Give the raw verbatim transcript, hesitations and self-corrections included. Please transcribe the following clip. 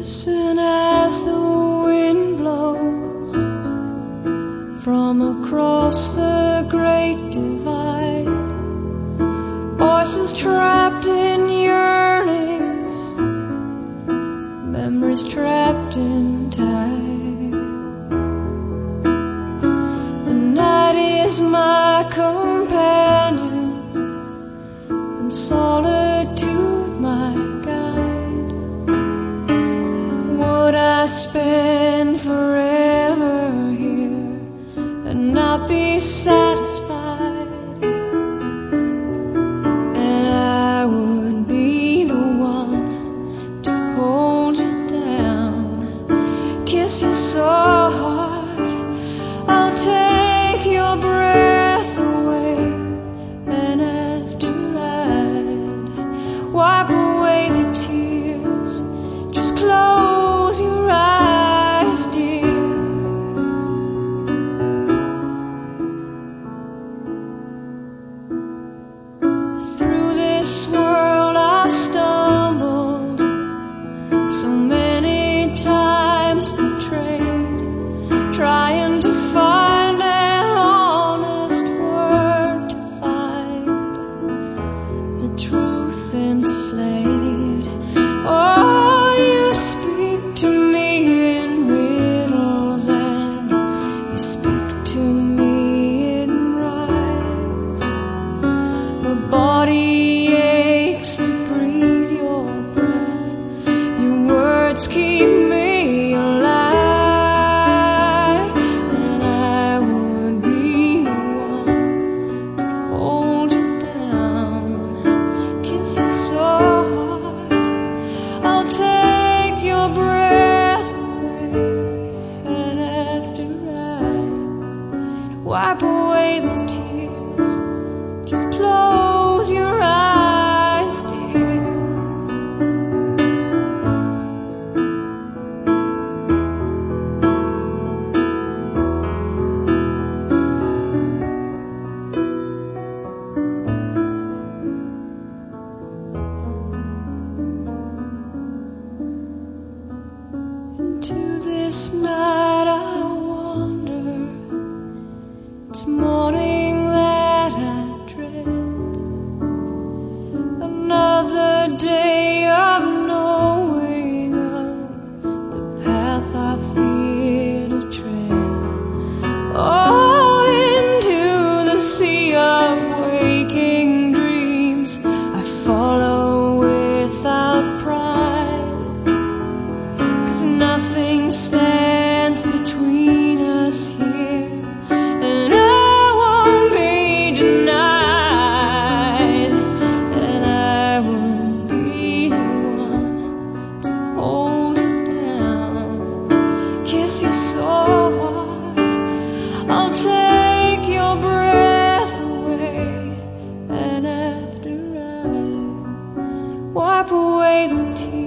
Listen as the wind blows from across the great divide. Voices trapped in yearning, memories trapped in time. The night is my companion, and solitude my guide. Would I spend forever here and not be satisfied? And I would be the one to hold you down, kiss you so hard I'll take your breath away, and after I'd wipe away the tears, just close your eyes, dear. Through this world I've stumbled, so many times betrayed, trying to find an honest word to find the truth enslaved. Oh, you speak to me in riddles, and you speak to me in rhymes. My body aches to breathe your breath, your words keep me alive. And I would be the one to hold you down, kiss you so hard I'll take your breath away, and after I wipe away the tears, just close your eyes, dear. Into this night I wander, it's morning that I dread, another day of knowing of the path I fear to tread. Oh, into the sea of waking dreams I follow without pride, 'cause nothing stands between us here, and I won't be denied. And I would be the one to hold you down, kiss you so hard I'll take your breath away, and after I wipe away the tears,